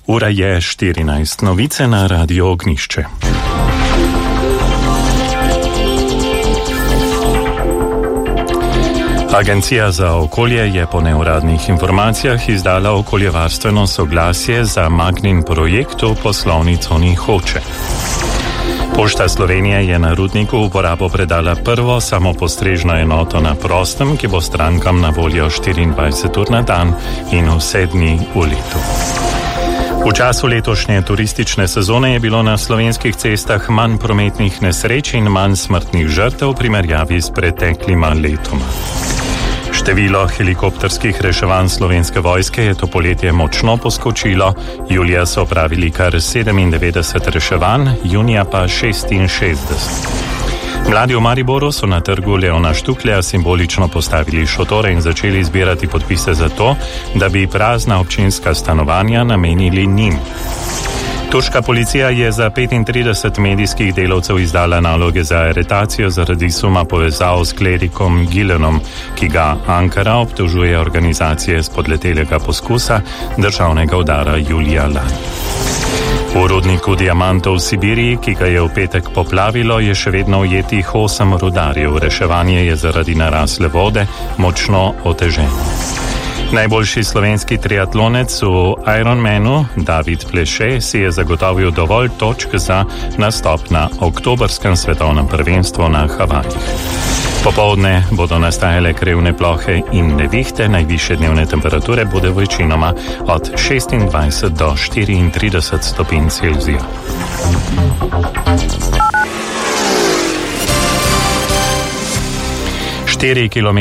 Ura je 14. Novice na Radio Ognišče. Agencija za okolje je po neuradnih informacijah izdala okoljevarstveno soglasje za Magnin projekt v poslovni coni Hoče. Pošta Slovenije je na Rudniku v uporabo predala prvo samopostrežno enoto na prostem, ki bo strankam na voljo 24 ur na dan in vse dni v letu. V času letošnje turistične sezone je bilo na slovenskih cestah manj prometnih nesreč in manj smrtnih žrtev v primerjavi s preteklima letoma. Število helikopterskih reševanj Slovenske vojske je to poletje močno poskočilo, julija so opravili kar 97 reševanj, junija pa 66. Mladi v Mariboru so na trgu Leona Štuklja simbolično postavili šotore in začeli zbirati podpise za to, da bi prazna občinska stanovanja namenili njim. Turška policija je za 35 medijskih delavcev izdala naloge za aretacijo zaradi suma povezav s klerikom Gilenom, ki ga Ankara obtožuje organizacije spodletelega poskusa državnega udara julija lani. V rudniku diamantov v Sibiriji, ki ga je v petek poplavilo, je še vedno ujetih 8 rudarjev. Reševanje je zaradi narasle vode močno oteženo. Najboljši slovenski triatlonec v Ironmanu, David Pleše, si je zagotovil dovolj točk za nastop na oktobrskem svetovnem prvenstvu na Havajih. Popoldne bodo nastajale krevne plohe in nevihte, najvišje dnevne temperature bodo večinoma od 26 do 34 stopinj Celzija. 4 km